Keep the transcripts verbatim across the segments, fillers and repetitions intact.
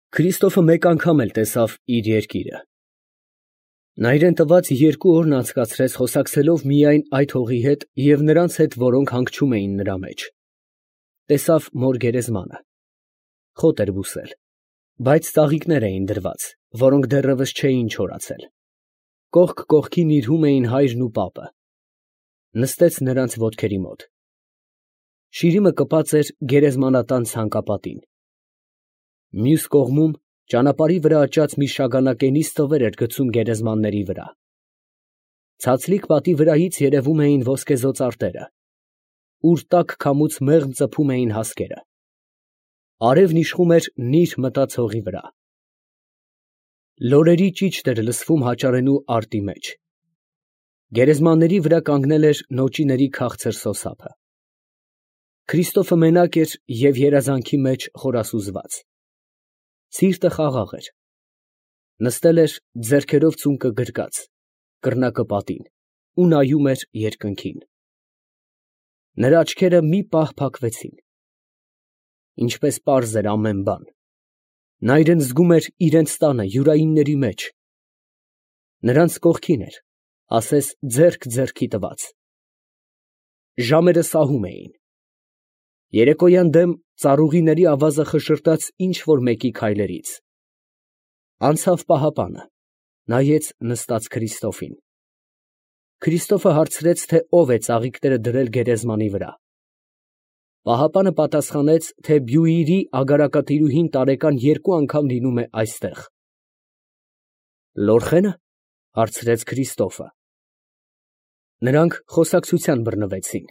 Քրիստոֆը մեկ անգամ էլ տեսավ իր երկիրը։ Նա իրեն տված երկու օրն անցկացրեց խոսակցելով միայն այդ հողի հետ և նրանց հետ, որոնք հանգչում էին նրա մեջ։ Տեսավ մոր գերեզմանը։ Խոտ էր բուսել, բայց ծաղիկներ էին դրված, որոնք դեռևս չէին չորացել։ Կողք կողքին իրհում էին հայրն ու պապը։ Նստեց նրանց ոտքերի մոտ։ Շիրիմը կպած էր գերեզմանատան ցանկապատին։ Մյուս կողմում ճանապարհի վրա աճած մի շագանակենի ստվեր էր գցում գերեզմանների վրա։ Ցածլիկ պատի վրայից երևում էին ոսկեզօծ արտերը, ուր տաք քամուց մեղմ ծփում էին հասկերը։ Արևն իշխում էր նիր մտած հողի վրա։ Լորերի ճիչտ էր լսվում հաճարենու արտի մեջ։ Գերեզմանների վրա կանգնել էր նոճիների քաղցր սոսափը։ Քրիստոֆը մենակ էր և երազանքի մեջ խորասուզված։ Սիրտը խաղաղ էր։ Նստել էր ձեռքերով ծունկը գրկած, կռնակը պատին ու նայում էր երկնքին։ Նրա աչքերը մի պահ փակվեցին։ Ինչպես պարզ էր ամեն բան։ Նա իրան զգում էր իրենց տանը յուրայինների մեջ։ Նրանց կողքին էր, ասես ձեռք ձեռքի տված։ Ժամերը սահում էին։ Երեկոյան դեմ ծառուղիների ավազը խշշրտաց ինչ֊որ մեկի քայլերից։ Անցավ պահապանը, նայեց նստած Քրիստոֆին։ Քրիստոֆը հարցրեց, թե ով է ծաղիկները դրել գերեզմանի վրա։ Պահապանը պատասխանեց, թե Բյուիրի ագարակատիրուհին տարեկան երկու անգամ լինում է այստեղ։ Լորխե՞նը, հարցրեց Քրիստոֆը։ Նրանք խոսակցության բռնվեցին։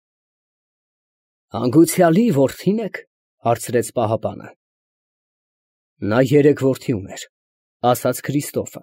Հանգուցյալի որդի՞ն եք, հարցրեց պահապանը։ Նա երեք որդի ուներ, ասաց Քրիստոֆը։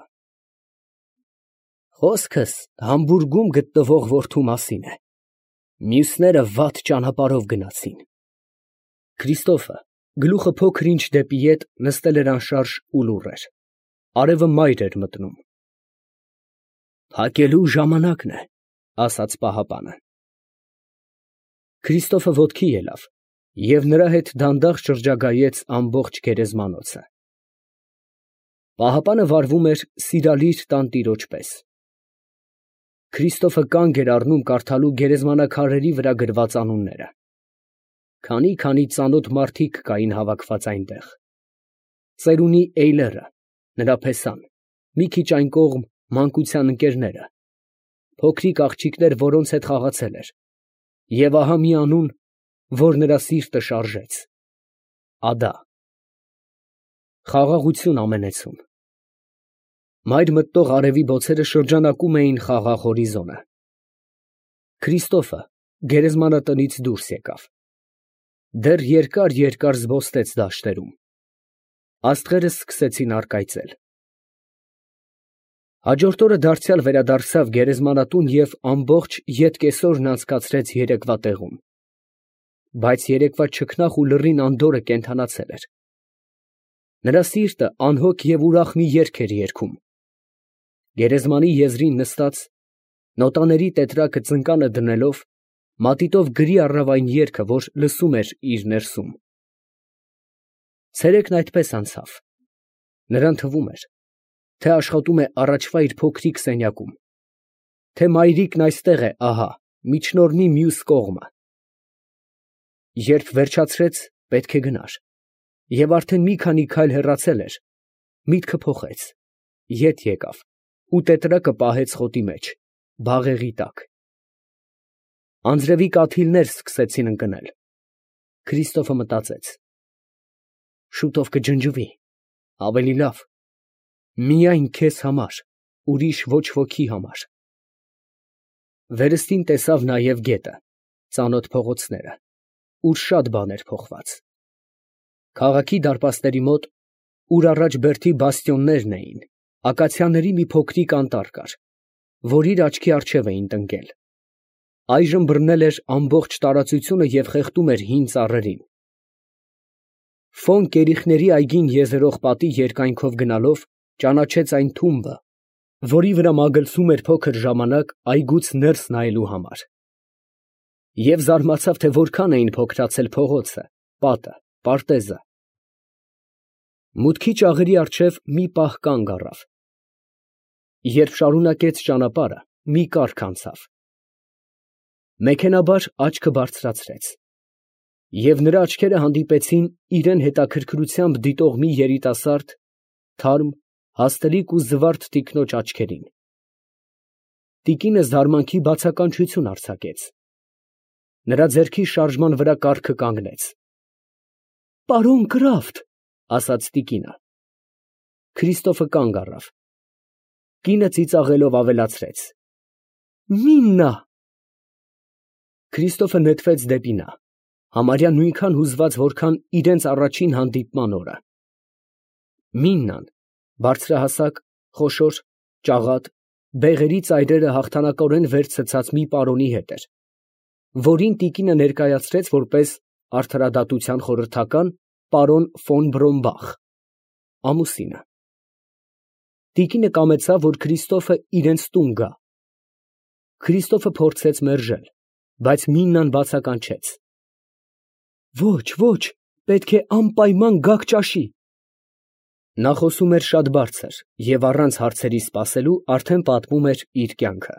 Խոսքս Համբուրգում գտնվող որդու մասին է։ Մյուսները վատ ճանապարհով գնացին։ Քրիստոֆը, գլուխը փոքր ինչ դեպի ետ, նստել էր անշարժ ու լուռ էր։ Արևը մայր էր մտնում։ Փակելու ժամանակն է, ասաց պահապանը։ Քրիստոֆը ոտքի ելավ և նրա հետ դանդաղ շրջագայեց ամբողջ գերեզմանոցը։ Պահապանը վարվում էր սիրալիր տանտիրոջ պես։ Քրիստոֆը կանգ էր առնում կարդալու գերեզմանաքարերի վրա գրված անունները։ Քանի֊քանի ծանոթ մարդիկ կային հավաքված այնտեղ։ Ծերունի Էյլերը, նրա փեսան, մի քիչ այն կողմ մանկության ընկերները, փոքրիկ աղջիկներ, որոնց հետ խաղացել էր, և ահա մի անուն, որ նրա սիրտը շարժեց. Ադա։ Խաղաղություն ամենեցուն։ Մայր մտնող արևի բոցերը շրջանակում էին խաղաղ հորիզոնը։ Քրիստոֆը գերեզմանատնից դուրս եկավ։ Դեռ երկար֊երկար զբոստեց դաշտերում։ Աստղերը սկսեցին առկայծել։ Հաջորդ օրը դարձյալ վերադարձավ գերեզմանատուն և ամբողջ ետկեսօրն անցկացրեց երեկվա տեղում։ Բայց երեկվա չքնաղ ու լռին անդորրը կենդանացել էր։ Նրա սիրտը անհոգ և ուրախ մի երգ էր երգում։ Գերեզմանի եզրին նստած, նոտաների տետրակը ծնկանը դնելով, մատիտով գրի առավ այն երգը, որ լսում էր իր ներսում։ Ցերեկն այդպես անցավ։ Նրան թվում էր, թե աշխատում է առաջվա իր փոքրիկ սենյակում, թե մայրիկն այստեղ է, ահա, միջնորմի մյուս կողմը։ Երբ վերջացրեց, պետք է գնար, և արդեն մի քանի քայլ հեռացել էր, միտքը փոխեց, ետ եկավ ու տետրակը պահեց խոտի մեջ, բաղեղի տակ։ Անձրևի կաթիլներ սկսեցին ընկնել։ Քրիստոֆը մտածեց. շուտով կջնջվի, ավելի լավ, միայն քեզ համար, ուրիշ ոչ ոքի համար։ Վերստին տեսավ նաև գետը, ծանոթ փողոցները, ուր շատ բան էր փոխված։ Քաղաքի դարպասների մոտ, ուր առաջ բերդի բաստիոններն էին, ակացիաների մի փոքրիկ անտառ կար, որ իր աչքի առջև էին տնկել։ Այժմ բռնել էր ամբողջ տարածությունը և խեղդում էր հին ծառերին։ Ֆոն կերիխների այգին եզերող պատի երկայնքով գնալով ճանաչեց այն թումբը, որի վրա մագլցում էր փոքր ժամանակ այգուց ներս նայելու համար։ Եվ զարմացավ, թե որքան էին փոքրացել փողոցը, պատը, պարտեզը։ Մուտքի ճաղերի առջև մի պահ կանգ առավ։ Երբ շարունակեց ճանապարհը, մի կառք անցավ։ Մեքենայաբար աչքը բարձրացրեց, և նրա աչքերը հանդիպեցին իրան հետաքրքրությամբ դիտող մի երիտասարդ, թարմ, հաստլիկ ու զվարթ տիկնոջ աչքերին։ Տիկինը զարմանքի բացականչություն արձակեց։ Նրա ձեռքի շարժման վրա կառքը կանգնեց։ «Պարոն Կրաֆտ», ասաց տիկինը։ Քրիստոֆը կանգ առավ։ Կինը ծիծաղելով ավելացրեց. «Միննա»։ Քրիստոֆը նետվեց դեպի նա, համարյա նույնքան հուզված, որքան իրենց առաջին հանդիպման օրը։ Միննան բարձրահասակ, խոշոր, ճաղատ, բեղերի ծայրերը հաղթանակորեն վեր ցցած մի պարոնի հետ էր, որին տիկինը ներկայացրեց որպես արդարադատության խորհրդական պարոն ֆոն Բրոմբախ, ամուսինը։ Տիկինը կամեցավ, որ Քրիստոֆը իրենց տուն գա։ Քրիստոֆը փորձեց մերժել, բայց Միննան բացականչեց. «Ոչ, ոչ, պետք է անպայման գաք ճաշի»։ Նա խոսում էր շատ բարձր և առանց հարցերի սպասելու արդեն պատմում էր իր կյանքը։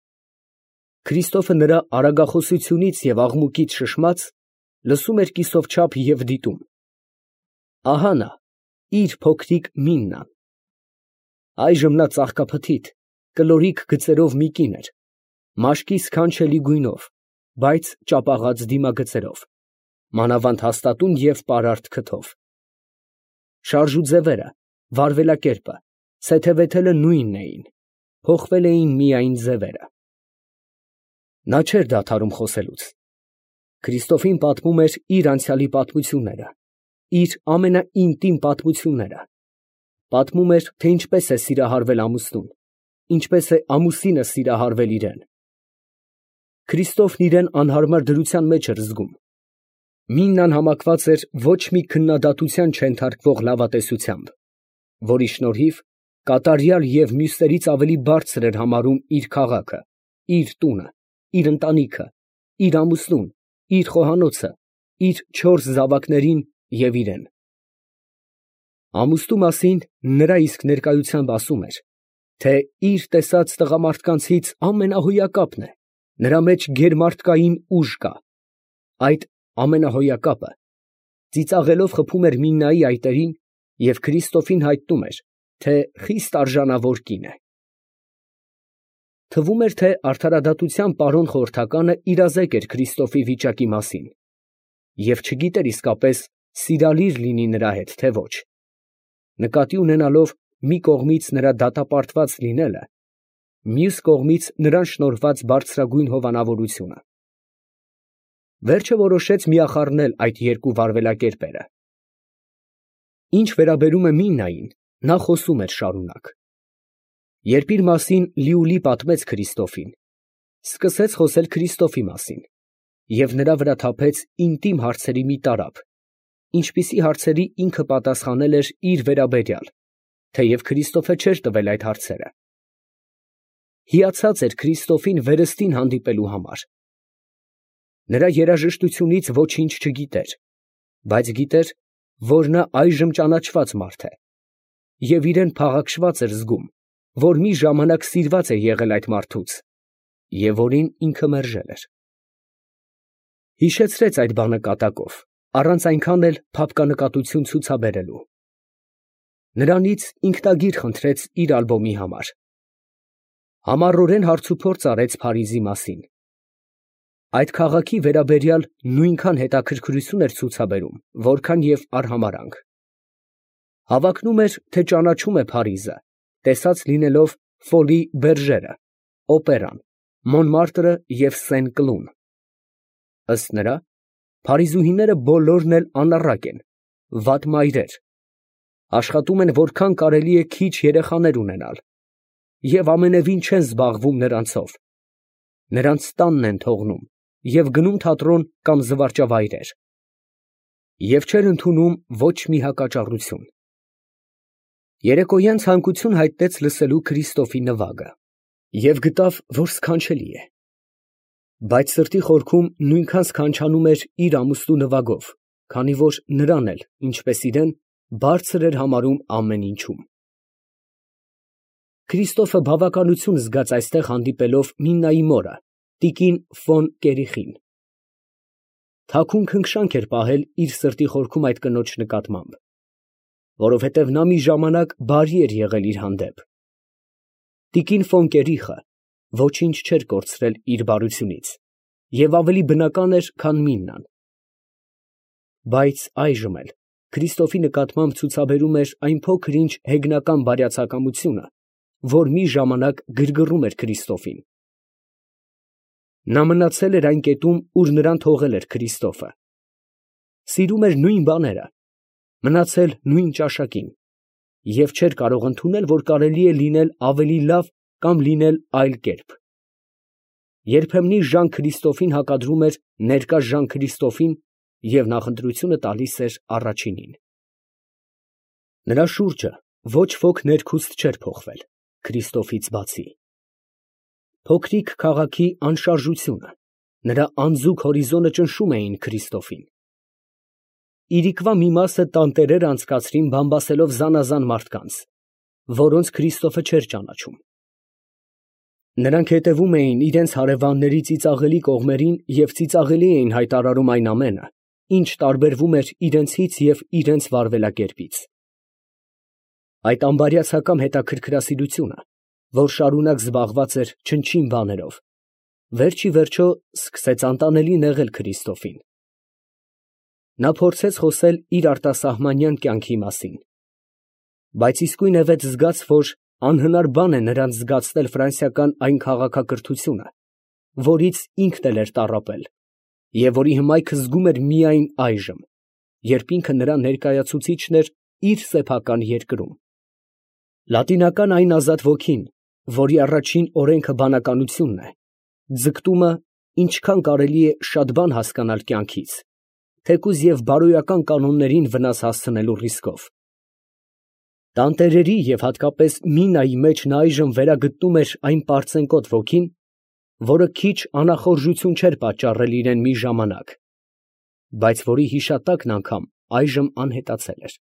Քրիստոֆը նրա արագախոսությունից և աղմուկից շշմած, լսում էր կիսով չափ և դիտում։ Ահա նա, իր փոքրիկ Միննան։ Այժմ նա ծաղկափթիթ, կլորիկ գծերով մի կին էր, մաշկի սքանչելի գույնով, բայց ճապաղած դիմագծերով, մանավանդ հաստատուն և պարարտ քթով։ Շարժուձևերը, վարվելակերպը, սեթևեթելը նույնն էին, փոխվել էին միայն ձևերը։ Նա չէր դադարում խոսելուց։ Քրիստոֆին պատմում էր իր անցյալի պատմությունները, իր ամենաինտիմ պատմությունները, պատմում էր, թե ինչպես է սիրահարվել ամուսնուն, ինչպես է ամուսինը սիրահարվել իրան։ Քրիստոֆն իրան անհարմար դրության մեջ էր զգում։ Միննան համակված էր ոչ մի քննադատության չենթարկվող լավատեսությամբ, որի շնորհիվ կատարյալ և մյուսներից ավելի բարձր էր համարում իր քաղաքը, իր տունը, իր ընտանիքը, իր ամուսնուն, իր խոհանոցը, իր չորս զավակներին և իրան։ Ամուսնու մասին նրա իսկ ներկայությամբ ասում էր, թե իր տեսած տղամարդկանցից ամենահոյակապն է, նրա մեջ գերմարդկային ուժ կա։ Այդ ամենահոյակապը ծիծաղելով խփում էր Միննայի այտերին և Քրիստոֆին հայտնում էր, թե խիստ արժանավոր կին է։ Թվում էր, թե արդարադատության պարոն խորհրդականը իրազեկ էր Քրիստոֆի վիճակի մասին և չգիտեր իսկապես սիրալիր լինի նրա հետ, թե ոչ, նկատի ունենալով մի կողմից նրա դատապարտված լինելը, մյուս կողմից նրան շնորհված բարձրագույն հովանավորությունը։ Վերջը որոշեց միախառնել այդ երկու վարվելակերպերը։ Ինչ վերաբերում է Միննային, նա խոսում էր շարունակ։ Երբ իր մասին լիուլի պատմեց Քրիստոֆին, սկսեց խոսել Քրիստոֆի մասին և նրա վրա թափեց ինտիմ հարցերի մի տարափ, ինչպիսի հարցերի ինքը պատասխանել էր իր վերաբերյալ, թեև Քրիստոֆը չէր տվել այդ հարցերը։ Հիացած էր Քրիստոֆին վերստին հանդիպելու համար։ Նրա երաժշտությունից ոչինչ չգիտեր, բայց գիտեր, որ նա այժմ ճանաչված մարդ է, և իրան փաղաքշված էր զգում, որ մի ժամանակ սիրված է եղել այդ մարդուց, և որին ինքը մերժել էր։ Հիշեցրեց այդ բանը կատակով, առանց այնքան էլ փափկանկատություն ցուցաբերելու։ Նրանից ինքնագիր խնդրեց իր ալբոմի համար։ Համառորեն հարցուփորձ արեց Փարիզի մասին։ Այդ քաղաքի վերաբերյալ նույնքան հետաքրքրություն էր ցուցաբերում, որքան և արհամարհանք։ Հավակնում էր, թե ճանաչում է Փարիզը, տեսած լինելով Ֆոլի Բերժերը, օպերան, Մոնմարտրը և Սեն֊Կլուն։ Ըստ նրա, փարիզուհիները բոլորն էլ անառակ են, վատ մայրեր, աշխատում են որքան կարելի է քիչ երեխաներ ունենալ և ամենևին չեն զբաղվում նրանցով, նրանց տանն են թողնում և գնում թատրոն կամ զվարճավայրեր, և չէր ընդունում ոչ մի հակաճառություն։ Երեկոյան ցանկություն հայտնեց լսելու Քրիստոֆի նվագը և գտավ, որ սքանչելի է, բայց սրտի խորքում նույնքան սքանչանում էր իր ամուսնու նվագով, քանի որ նրան էլ, ինչպես իրեն, բարձր էր համարում ամեն ինչում։ Քրիստոֆը բավականություն զգաց այստեղ հանդիպելով Միննայի մորը, տիկին ֆոն Կերիխին։ Թաքուն քնքշանք էր պահել իր սրտի խորքում այդ կնոջ նկատմամբ, որովհետև նա մի ժամանակ բարի էր եղել իր հանդեպ։ Տիկին ֆոն Կերիխը ոչինչ չէր կորցրել իր բարությունից և ավելի բնական էր, քան Միննան։ Բայց այժմ էլ Քրիստոֆի նկատմամբ ցուցաբերում էր այն փոքր-ինչ հեգնական բարյացակամությունը, որ մի ժամանակ գրգռում էր Քրիստոֆին։ Նա մնացել էր այն կետում, ուր նրան թողել էր Քրիստոֆը։ Սիրում էր նույն բաները, մնացել նույն ճաշակին և չէր կարող ընդունել, որ կարելի է լինել ավելի լավ կամ լինել այլ կերպ։ Երբեմնի Ժան Քրիստոֆին հակադրում էր ներկա Ժան Քրիստոֆին և նախընտրությունը տալիս էր առաջինին։ Նրա շուրջը ոչ ոք ներքուստ չէր փոխվել, Քրիստոֆից բացի։ Փոքրիկ քաղաքի անշարժությունը, նրա անձուկ հորիզոնը ճնշում էին Քրիստոֆին։ Իրիկվա մի մասը տանտերեր անցկացրին բամբասելով զանազան մարդկանց, որոնց Քրիստոֆը չէր ճանաչում։ Նրանք հետևում էին իրենց հարևանների ծիծաղելի կողմերին և ծիծաղելի էին հայտարարում այն ամենը, ինչ տարբերվում էր իրենցից և իրենց վարվելակերպից։ Այդ անբարյացակամ հետաքրքրասիրությունը, որ շարունակ զբաղված էր չնչին բաներով, վերջ ի վերջո սկսեց անտանելի նեղել Քրիստոֆին։ Նա փորձեց խոսել իր արտասահմանյան կյանքի մասին, բայց իսկույնևեթ զգաց, որ անհնար բան է նրան զգացնել ֆրանսիական այն քաղաքակրթությունը, որից ինքն էլ էր տառապել և որի հմայքը զգում էր միայն այժմ, երբ ինքը նրա ներկայացուցիչն էր իր սեփական երկրում։ Լատինական այն ազատ ոգին, որի առաջին օրենքը բանականությունն է, ձգտումը, ինչքան կարելի է շատ բան հասկանալ կյանքից, թեկուզ և բարոյական կանոններին վնաս հասցնելու ռիսկով։ Տանտերերի և հատկապես Միննայի մեջ նա այժմ վերագտնում էր այն պարծենկոտ ոգին, որը քիչ անախորժություն չէր պատճառել իրան մի ժամանակ, բայց որի հիշատակն անգամ այժմ անհետացել էր։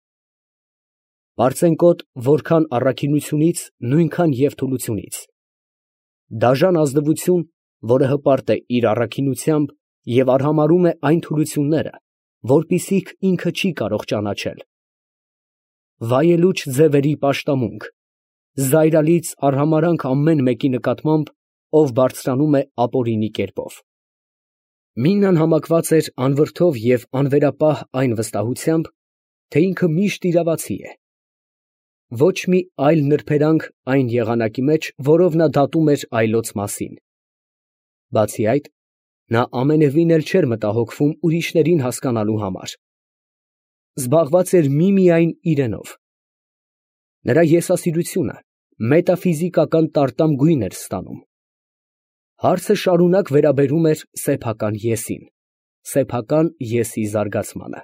Պարծենկոտ որքան առաքինությունից, նույնքան և թուլությունից։ Դաժան ազնվություն, որը հպարտ է իր առաքինությամբ և արհամարհում է այն թուլությունները, որպիսիք ինքը չի կարող ճանաչել։ Վայելուչ ձևերի պաշտամունք, զայրալից արհամարհանք ամեն մեկի նկատմամբ, ով բարձրանում է ապօրինի կերպով։ Միննան համակված էր անվրդով և անվերապահ այն վստահությամբ, թե ինքը միշտ իրավացի է։ Ոչ մի այլ նրբերանգ այն եղանակի մեջ, որով նա դատում էր այլոց մասին։ Բացի այդ, նա ամենևին էլ չէր մտահոգվում ուրիշներին հասկանալու համար։ Զբաղված էր միմիայն իրենով։ Նրա եսասիրությունը մետաֆիզիկական տարտամ գույն էր ստանում։ Հարցը շարունակ վերաբերում էր սեփական եսին, սեփական եսի զարգացմանը։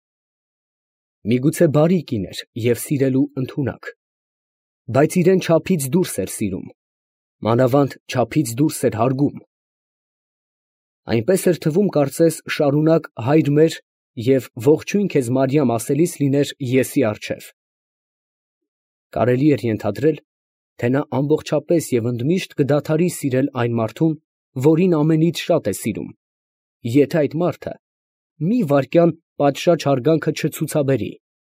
Միգուցե բարի կին էր և սիրելու ընդունակ, բայց իրան չափից դուրս էր սիրում, մանավանդ չափից դուրս էր հարգում։ Այնպես էր թվում, կարծես շարունակ «Հայր մեր» և «Ողջույն քեզ Մարիամ» ասելիս լիներ եսի առջև։ Կարելի էր ենթադրել, թե նա ամբողջապես և ընդմիշտ կդադարի սիրել այն մարդուն, որին ամենից շատ է սիրում, եթե այդ մարդը մի վայրկյան պատշաճ հարգանքը չցուցաբերի,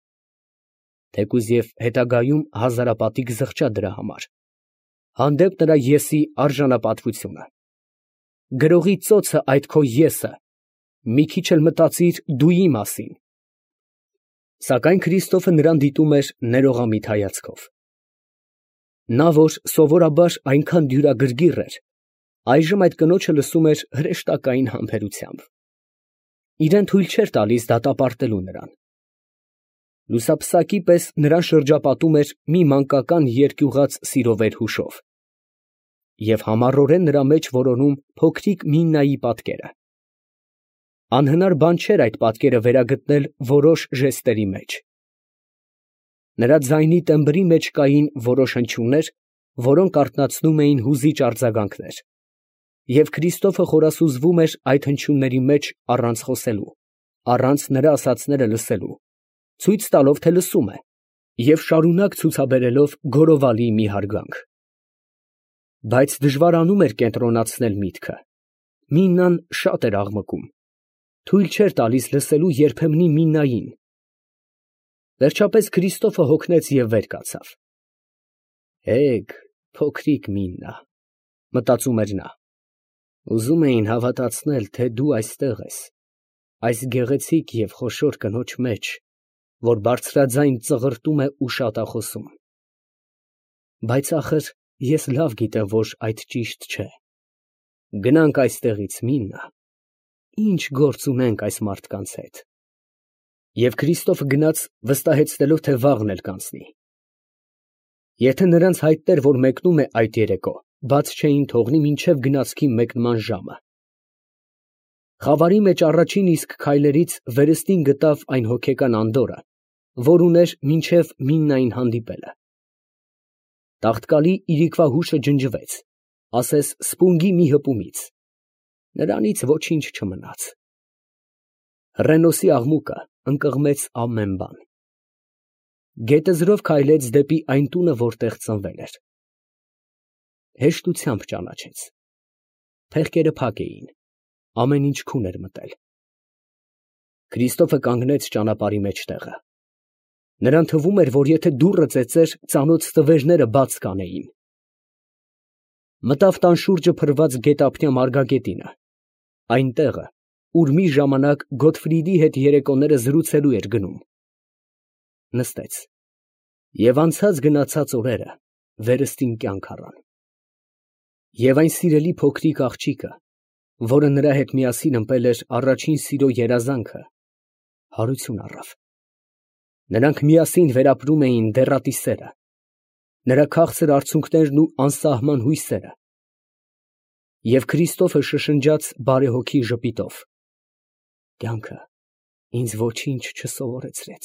թեկուզ և հետագայում հազարապատիկ զղջա դրա համար, հանդեպ նրա եսի արժանապատվությունը։ Գրողի ծոցը այդ քո եսը, մի քիչ էլ մտածիր դուի մասին։ Սակայն Քրիստոֆը նրան դիտում էր ներողամիտ հայացքով։ Նա, որ սովորաբար այնքան դյուրագրգիռ էր, այժմ այդ կնոջը լսում էր հրեշտակային համբերությամբ։ Իրան թույլ չէր տալիս դատապարտելու նրան։ Լուսափսակի պես նրան շրջապատում էր մի մանկական երկյուղած սիրո վերհուշով և համառորեն նրա մեջ որոնում փոքրիկ Միննայի պատկերը։ Անհնար բան չէր այդ պատկերը վերագտնել որոշ ժեստերի մեջ։ Նրա ձայնի տեմբրի մեջ կային որոշ հնչյուններ, որոնք արթնացնում էին հուզիչ արձագանքներ, և Քրիստոֆը խորասուզվում էր այդ հնչյունների մեջ առանց խոսելու, առանց նրա ասածները լսելու, ցույց տալով, թե լսում է, և շարունակ ցուցաբերելով գորովալի մի հարգանք։ Բայց դժվարանում էր կենտրոնացնել միտքը։ Միննան շատ էր աղմկում, թույլ չէր տալիս լսելու երբեմնի Միննային։ Վերջապես Քրիստոֆը հոգնեց և վեր կացավ։ «Էգ, փոքրիկ Միննա», մտածում էր նա, ուզում էին հավատացնել, թե դու այստեղ ես, այս գեղեցիկ և խոշոր կնոջ մեջ, որ բարձրաձայն ծղրտում է ու շատախոսում։ Բայց ախր ես լավ գիտեմ, որ այդ ճիշտ չէ։ Գնանք այստեղից, Միննա, ինչ գործ ունենք այս մարդկանց հետ։ Եվ Քրիստոֆը գնաց, վստահեցնելով, թե վաղն էլ կանցնի։ Եթե նրանց հայտներ, որ մեկնում է այդ երեկո, բաց չէին թողնի մինչև գնացքի մեկնման ժամը։ Խավարի մեջ առաջին իսկ քայլերից վերստին գտավ այն հոգեկան անդորրը, որ ուներ մինչև Միննային հանդիպելը։ Տաղտկալի իրիկվա հուշը ջնջվեց, ասես սպունգի մի հպումից, նրանից ոչինչ չմնաց։ Հռենոսի աղմուկը ընկղմեց ամեն բան։ Գետեզրով քայլեց դեպի այն տունը, որտեղ ծնվել էր։ Հեշտությամբ ճանաչեց։ Փեղկերը փակ էին, ամեն ինչ քուն էր մտել։ Քրիստոֆը կանգնեց ճանապարհի մեջտեղը։ Նրան թվում էր, որ եթե դուռը ծեծեր, ծանոթ ստվերները բաց կանեին։ Մտավ տան շուրջը փռված գետափնյա մարգագետինը, այն տեղը, ուր մի ժամանակ Գոթֆրիդի հետ երեկոները զրուցելու էր գնում։ Նստեց, և անցած գնացած օրերը վերստին կյանք առան։ Եվ այն սիրելի փոքրիկ աղջիկը, որը նրա հետ միասին ըմպել էր առաջին սիրո երազանքը, հարություն առավ։ Նրանք միասին վերապրում էին դեռատի սերը, նրա քաղցր արցունքներն ու անսահման հույսերը։ Եվ Քրիստոֆը շշնջաց բարեհոգի ժպիտով. «Կյանքը ինձ ոչինչ չսովորեցրեց։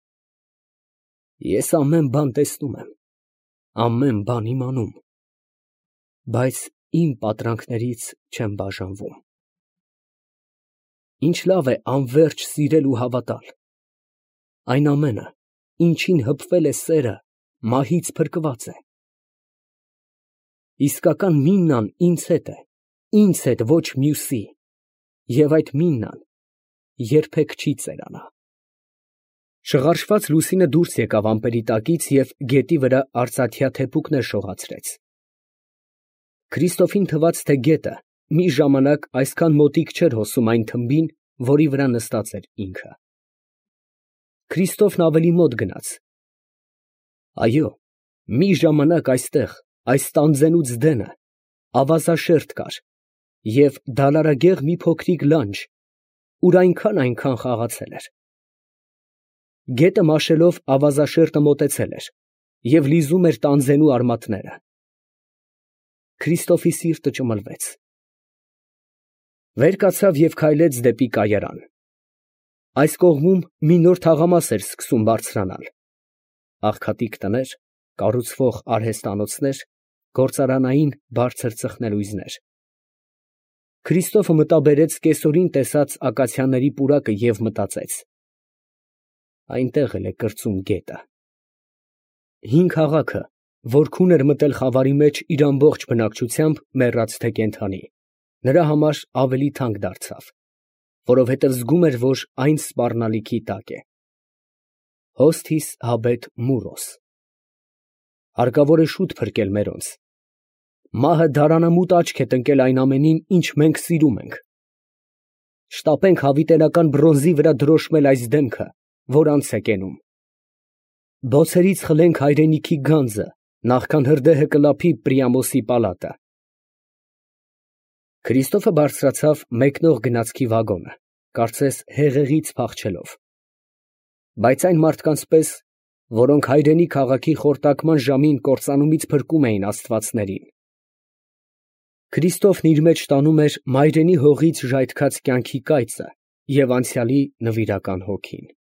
Ես ամեն բան տեսնում եմ, ամեն բան իմանում, բայց իմ պատրանքներից չեմ բաժանվում։ Ինչ լավ է անվերջ սիրել ու հավատալ։ Այն ամենը, ինչին հպվել է սերը, մահից փրկված է։ Իսկական Միննան ինձ հետ է, ինձ հետ, ոչ մյուսի, և այդ Միննան երբեք չի ծերանա»։ Շղարշված լուսինը դուրս եկավ ամպերի տակից և գետի վրա արծաթյա թեփուկներ շողացրեց։ Քրիստոֆին թվաց, թե գետը մի ժամանակ այսքան մոտիկ չէր հոսում այն թմբին, որի վրա նստած էր ինքը։ Քրիստոֆն ավելի մոտ գնաց։ Այո, մի ժամանակ այստեղ, այս տանձենուց դենը, ավազաշերտ կար և դալարագեղ մի փոքրիկ լանջ, ուր այնքան֊այնքան խաղացել էր։ Գետը մաշելով ավազաշերտը մոտեցել էր և լիզում էր տանձենու արմատները։ Քրիստոֆի սիրտը ճմլվեց։ Վեր կացավ և քայլեց դեպի կայարան։ Այս կողմում մի նոր թաղամաս էր սկսում բարձրանալ։ Աղքատիկ տներ, կառուցվող արհեստանոցներ, գործարանային բարձր ծխնելույզներ։ Քրիստոֆը մտաբերեց կեսօրին տեսած ակացիաների պուրակը և մտածեց. այնտեղ էլ է կրծում գետը։ Հին քաղաքը, որ քուն էր մտել խավարի մեջ իր ամբողջ բնակչությամբ, մեռած թե կենդանի, նրա համար ավելի թանկ դարձավ, որովհետև զգում էր, որ այն սպառնալիքի տակ է։ Հոսթիս հաբետ մուրոս։ Հարկավոր է շուտ փրկել մերոնց։ Մահը դարանամուտ աչք է տնկել այն ամենին, ինչ մենք սիրում ենք։ Շտապենք հավիտենական բրոնզի վրա դրոշմել այս դեմքը, որ անց է կենում։ Բոցերից խլենք հայրենիքի գանձը, նախքան հրդեհը կլափի Պրիամոսի պալատը։ Քրիստոֆը բարձրացավ մեկնող գնացքի վագոնը, կարծես հեղեղից փախչելով։ Բայց այն մարդկանց պես, որոնք հայրենի քաղաքի խորտակման ժամին կործանումից փրկում էին աստվածներին։ Քրիստոֆն իր մեջ տանում էր մայրենի հողից ժայթքած կյանքի կայծը և անցյալի նվիրական հոգին։